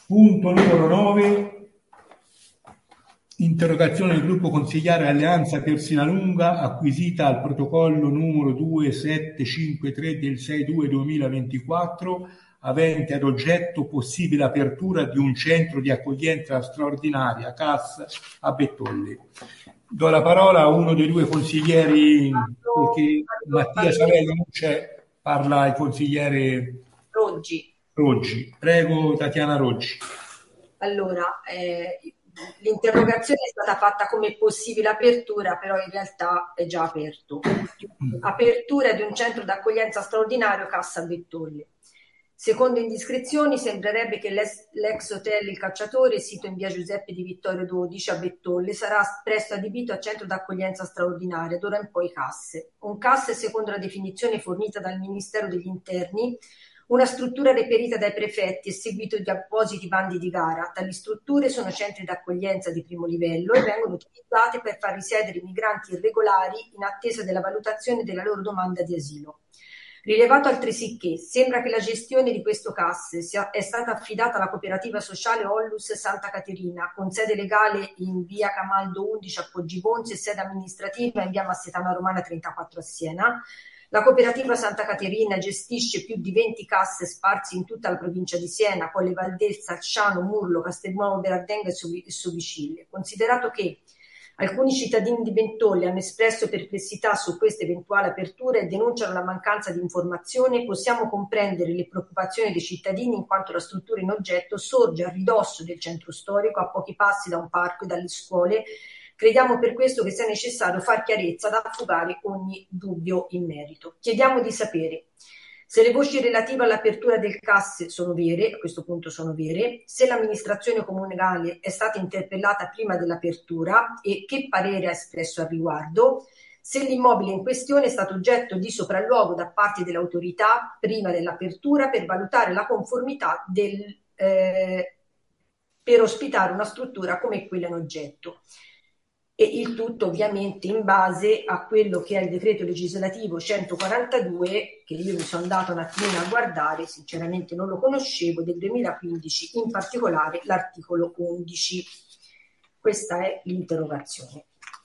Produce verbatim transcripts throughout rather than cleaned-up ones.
Punto numero nove. Interrogazione del gruppo consigliare Alleanza Persinalunga acquisita al protocollo numero duemilasettecentocinquantatré del sei due duemilaventiquattro avente ad oggetto possibile apertura di un centro di accoglienza straordinaria C A S a Bettolle. Do la parola a uno dei due consiglieri, perché Mattia Savello non c'è, parla il consigliere Roggi. Roggi. Prego, Tatiana Roggi. Allora, eh, l'interrogazione è stata fatta come possibile apertura, però in realtà è già aperto. Apertura di un centro d'accoglienza straordinario C A S a Bettolle. Secondo indiscrezioni sembrerebbe che l'ex, l'ex hotel Il Cacciatore, sito in via Giuseppe di Vittorio dodici a Bettolle, sarà presto adibito a centro d'accoglienza straordinaria, d'ora in poi C A S. Un C A S, secondo la definizione fornita dal Ministero degli Interni, una struttura reperita dai prefetti e seguito di appositi bandi di gara. Tali strutture sono centri d'accoglienza di primo livello e vengono utilizzate per far risiedere i migranti irregolari in attesa della valutazione della loro domanda di asilo. Rilevato altresì che sembra che la gestione di questo C A S sia, è stata affidata alla cooperativa sociale Ollus Santa Caterina, con sede legale in via Camaldo undici a Poggibonsi e sede amministrativa in via Massetana Romana trentaquattro a Siena. La cooperativa Santa Caterina gestisce più di venti C A S sparsi in tutta la provincia di Siena, Colle Valdelsa, Alciano, Murlo, Castelnuovo Belardenga e Sovicille. Considerato che alcuni cittadini di Bettolle hanno espresso perplessità su questa eventuale apertura e denunciano la mancanza di informazione, possiamo comprendere le preoccupazioni dei cittadini in quanto la struttura in oggetto sorge a ridosso del centro storico, a pochi passi da un parco e dalle scuole. Crediamo per questo che sia necessario far chiarezza da fugare ogni dubbio in merito. Chiediamo di sapere se le voci relative all'apertura del C A S sono vere, a questo punto sono vere, se l'amministrazione comunale è stata interpellata prima dell'apertura e che parere ha espresso al riguardo, se l'immobile in questione è stato oggetto di sopralluogo da parte dell'autorità prima dell'apertura per valutare la conformità del, eh, per ospitare una struttura come quella in oggetto. E il tutto ovviamente in base a quello che è il decreto legislativo centoquarantadue, che io mi sono andata un attimino a guardare, sinceramente non lo conoscevo, del duemilaquindici, in particolare l'articolo undici. Questa è l'interrogazione.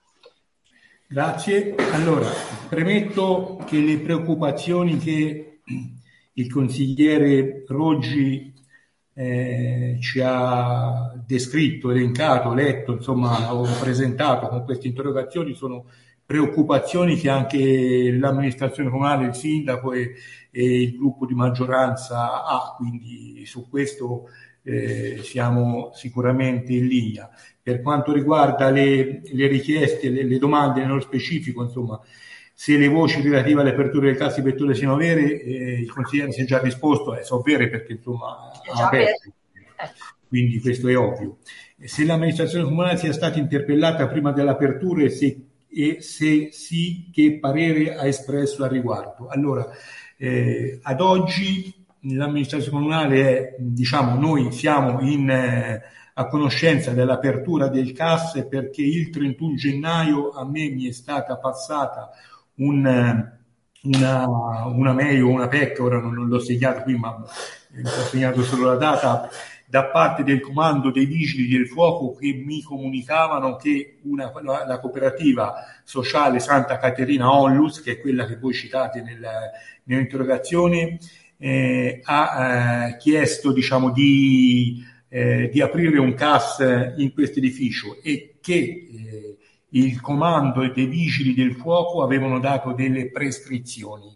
Grazie. Allora, premetto che le preoccupazioni che il consigliere Roggi Eh, ci ha descritto, elencato, letto, insomma, ho presentato con queste interrogazioni sono preoccupazioni che anche l'amministrazione comunale, il sindaco e, e il gruppo di maggioranza ha, quindi su questo eh, siamo sicuramente in linea. Per quanto riguarda le, le richieste, le, le domande nello specifico, insomma, se le voci relative alle aperture del C A S di Bettolle siano vere, eh, il consigliere si è già risposto, eh, sono vere perché insomma ha aperto, quindi questo è ovvio. Se l'amministrazione comunale sia stata interpellata prima dell'apertura e se, e se sì, che parere ha espresso al riguardo? Allora, eh, ad oggi l'amministrazione comunale è, diciamo, noi siamo in, eh, a conoscenza dell'apertura del C A S perché il trentuno gennaio a me mi è stata passata Un, una, una mail o una P E C, ora non, non l'ho segnato qui, ma ho segnato solo la data, da parte del comando dei vigili del fuoco che mi comunicavano che una, la, la cooperativa sociale Santa Caterina Onlus, che è quella che voi citate nel, nell'interrogazione, eh, ha eh, chiesto, diciamo, di, eh, di aprire un C A S in questo edificio e che eh, il comando dei vigili del fuoco avevano dato delle prescrizioni.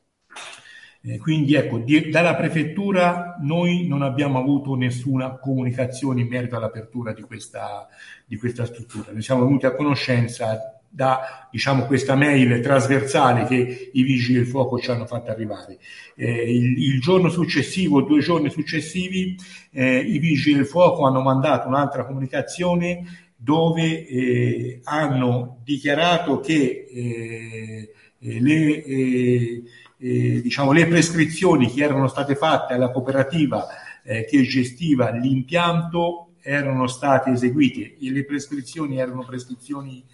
Eh, quindi ecco, di, dalla prefettura noi non abbiamo avuto nessuna comunicazione in merito all'apertura di questa, di questa struttura. Ne siamo venuti a conoscenza da, diciamo, questa mail trasversale che i vigili del fuoco ci hanno fatto arrivare. Eh, il, il giorno successivo, due giorni successivi, eh, i vigili del fuoco hanno mandato un'altra comunicazione dove eh, hanno dichiarato che eh, le, eh, eh, diciamo, le prescrizioni che erano state fatte alla cooperativa eh, che gestiva l'impianto erano state eseguite e le prescrizioni erano prescrizioni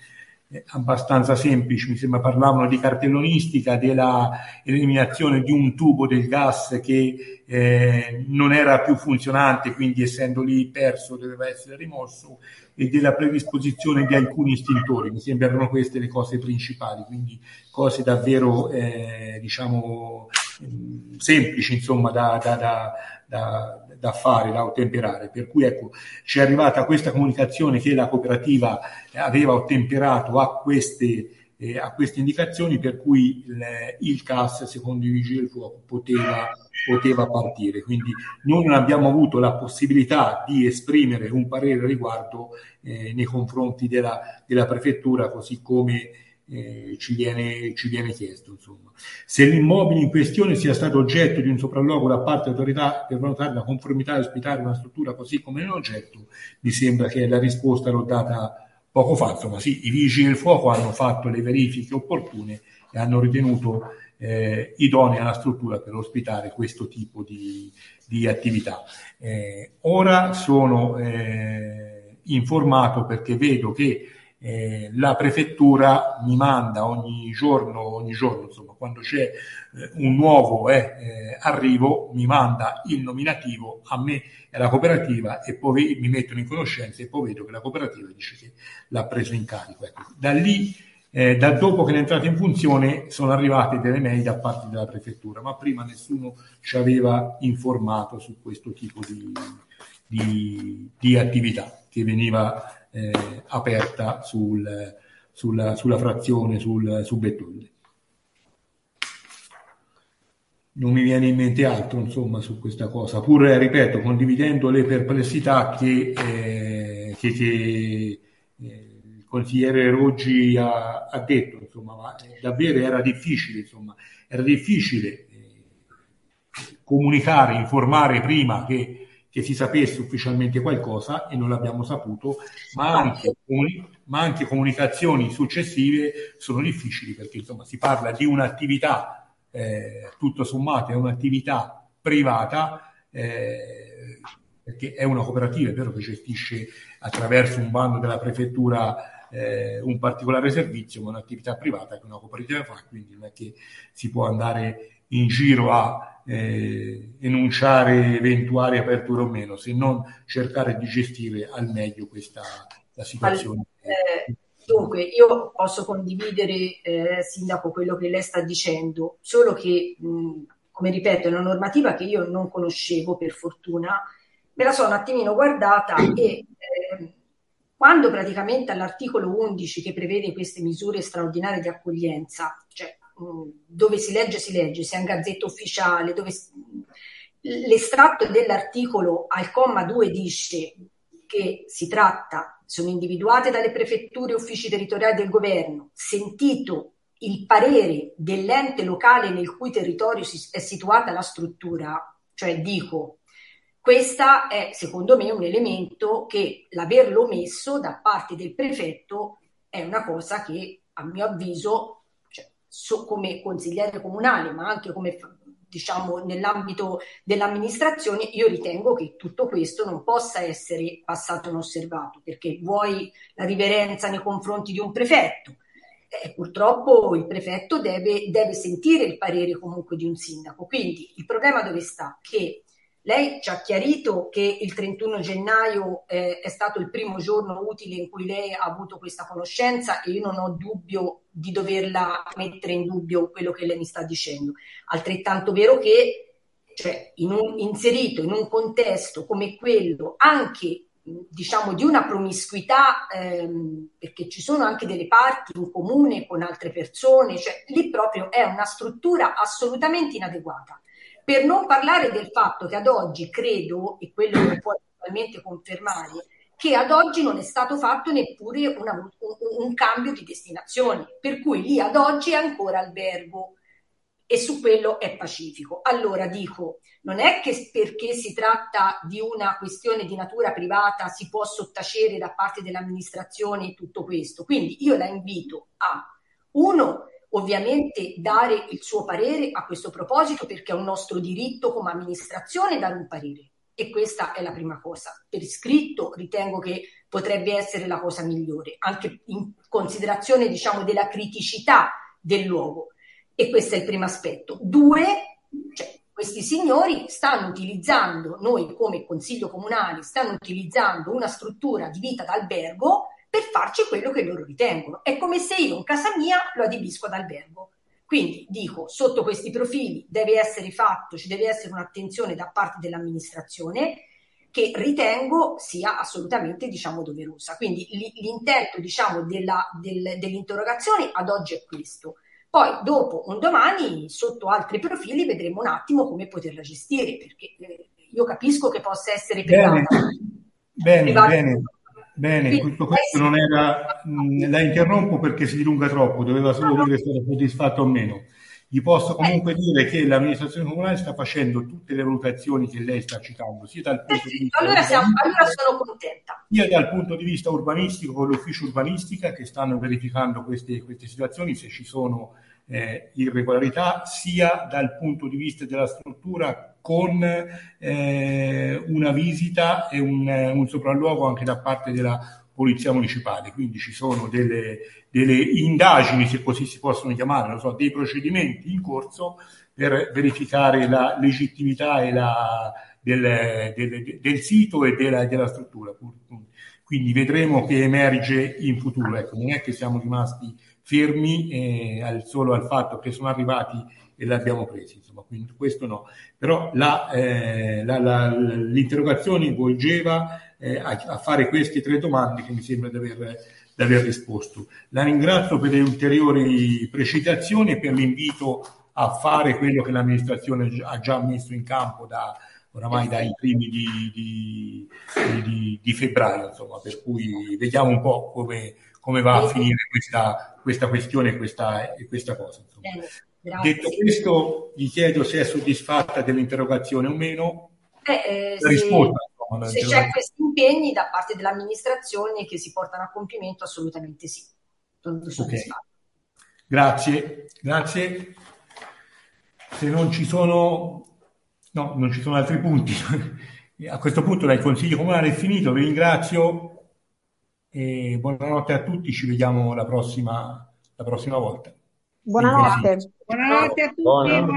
eh, abbastanza semplici, mi sembra parlavano di cartellonistica, della eliminazione di un tubo del gas che eh, non era più funzionante, quindi essendo lì perso doveva essere rimosso, e della predisposizione di alcuni estintori. Mi sembrano queste le cose principali, quindi cose davvero eh, diciamo semplici, insomma, da, da, da, da, da fare, da ottemperare. Per cui ecco, ci è arrivata questa comunicazione che la cooperativa aveva ottemperato a queste Eh, a queste indicazioni, per cui il, il C A S, secondo i vigili del fuoco, poteva, poteva partire. Quindi noi non abbiamo avuto la possibilità di esprimere un parere a riguardo eh, nei confronti della, della prefettura, così come eh, ci, viene, ci viene chiesto. Insomma. Se l'immobile in questione sia stato oggetto di un sopralluogo da parte dell'autorità per valutare la conformità di ospitare una struttura così come nell'oggetto, mi sembra che la risposta l'ho data poco fa. Insomma, sì, i vigili del fuoco hanno fatto le verifiche opportune e hanno ritenuto eh, idonea la struttura per ospitare questo tipo di, di attività. Eh, ora sono eh, informato perché vedo che eh, la prefettura mi manda ogni giorno, ogni giorno, insomma, quando c'è eh, un nuovo eh, eh, arrivo, mi manda il nominativo a me e alla cooperativa, e poi mi mettono in conoscenza, e poi vedo che la cooperativa dice che l'ha preso in carico. Ecco. Da lì, eh, da dopo che è entrata in funzione, sono arrivate delle mail da parte della prefettura, ma prima nessuno ci aveva informato su questo tipo di, di, di attività che veniva eh, aperta sul, sulla, sulla frazione, sul, su Bettolli. Non mi viene in mente altro, insomma, su questa cosa, pur, ripeto, condividendo le perplessità che, eh, che, che eh, il consigliere Roggi ha, ha detto, insomma, ma davvero era difficile, insomma, era difficile eh, comunicare, informare prima che, che si sapesse ufficialmente qualcosa, e non l'abbiamo saputo, ma anche, ma anche comunicazioni successive sono difficili, perché insomma si parla di un'attività Eh, tutto sommato è un'attività privata, eh, perché è una cooperativa, è vero che gestisce attraverso un bando della prefettura eh, un particolare servizio, ma un'attività privata che una cooperativa fa, quindi non è che si può andare in giro a eh, enunciare eventuali aperture o meno, se non cercare di gestire al meglio questa la situazione. Eh, Dunque, io posso condividere, eh, Sindaco, quello che lei sta dicendo, solo che, mh, come ripeto, è una normativa che io non conoscevo, per fortuna, me la sono un attimino guardata e eh, quando praticamente all'articolo undici, che prevede queste misure straordinarie di accoglienza, cioè mh, dove si legge, si legge, sia in Gazzetta Ufficiale, dove l'estratto dell'articolo al comma due dice che si tratta, sono individuate dalle prefetture e uffici territoriali del governo, sentito il parere dell'ente locale nel cui territorio è situata la struttura, cioè dico, questa è secondo me un elemento che l'averlo messo da parte del prefetto è una cosa che a mio avviso, cioè, so, come consigliere comunale, ma anche come diciamo nell'ambito dell'amministrazione, io ritengo che tutto questo non possa essere passato inosservato, perché vuoi la riverenza nei confronti di un prefetto, eh, purtroppo il prefetto deve, deve sentire il parere comunque di un sindaco. Quindi il problema dove sta? Che lei ci ha chiarito che il trentuno gennaio eh, è stato il primo giorno utile in cui lei ha avuto questa conoscenza, e io non ho dubbio di doverla mettere in dubbio quello che lei mi sta dicendo. Altrettanto vero che, cioè, in un, inserito in un contesto come quello, anche diciamo di una promiscuità, ehm, perché ci sono anche delle parti in comune con altre persone, cioè lì proprio è una struttura assolutamente inadeguata. Per non parlare del fatto che ad oggi credo, e quello lo può totalmente confermare, che ad oggi non è stato fatto neppure una, un, un cambio di destinazione, per cui lì ad oggi è ancora albergo e su quello è pacifico. Allora dico, non è che perché si tratta di una questione di natura privata si può sottacere da parte dell'amministrazione tutto questo. Quindi io la invito a, uno, ovviamente dare il suo parere a questo proposito, perché è un nostro diritto come amministrazione dare un parere. e questa è la prima cosa. Per iscritto ritengo che potrebbe essere la cosa migliore, anche in considerazione, diciamo, della criticità del luogo. E questo è il primo aspetto. Due, cioè, questi signori stanno utilizzando, noi come Consiglio Comunale, stanno utilizzando una struttura di vita d'albergo per farci quello che loro ritengono. È come se io in casa mia lo adibisco ad albergo. Quindi dico, sotto questi profili deve essere fatto, ci deve essere un'attenzione da parte dell'amministrazione che ritengo sia assolutamente, diciamo, doverosa. Quindi l'intento, diciamo, della, del, dell'interrogazione ad oggi è questo. Poi dopo un domani sotto altri profili vedremo un attimo come poterla gestire, perché eh, io capisco che possa essere privata. Bene, privata. bene, bene, Quindi, tutto questo non era, mh, la interrompo perché si dilunga troppo, doveva solo dire se era soddisfatto o meno. Gli posso comunque dire che l'amministrazione comunale sta facendo tutte le valutazioni che lei sta citando, sia dal punto di vista allora, siamo, allora sono contenta. sia dal punto di vista urbanistico con l'ufficio urbanistica che stanno verificando queste, queste situazioni, se ci sono eh, irregolarità, sia dal punto di vista della struttura con eh, una visita e un, un sopralluogo anche da parte della Polizia Municipale. Quindi ci sono delle, delle indagini, se così si possono chiamare, non so, dei procedimenti in corso per verificare la legittimità e la Del, del, del sito e della, della struttura. Quindi vedremo che emerge in futuro. Ecco, non è che siamo rimasti fermi eh, al, solo al fatto che sono arrivati e l'abbiamo presi, insomma, quindi questo no. Però la, eh, la, la, l'interrogazione volgeva eh, a, a fare queste tre domande che mi sembra di aver, di aver risposto. La ringrazio per le ulteriori precisazioni e per l'invito a fare quello che l'amministrazione ha già messo in campo da oramai dai primi di, di, di, di febbraio, insomma, per cui vediamo un po' come, come va a finire questa, questa questione e questa, e questa cosa. Insomma. Detto questo, gli chiedo se è soddisfatta dell'interrogazione o meno. Eh, eh, la risposta, se, insomma, se c'è questi impegni da parte dell'amministrazione che si portano a compimento, assolutamente sì. Sono soddisfatta. Okay. Grazie, grazie. Se non ci sono No, non ci sono altri punti. A questo punto il Consiglio Comunale è finito, vi ringrazio e buonanotte a tutti, ci vediamo la prossima, la prossima volta. Buonanotte. Buonanotte a tutti.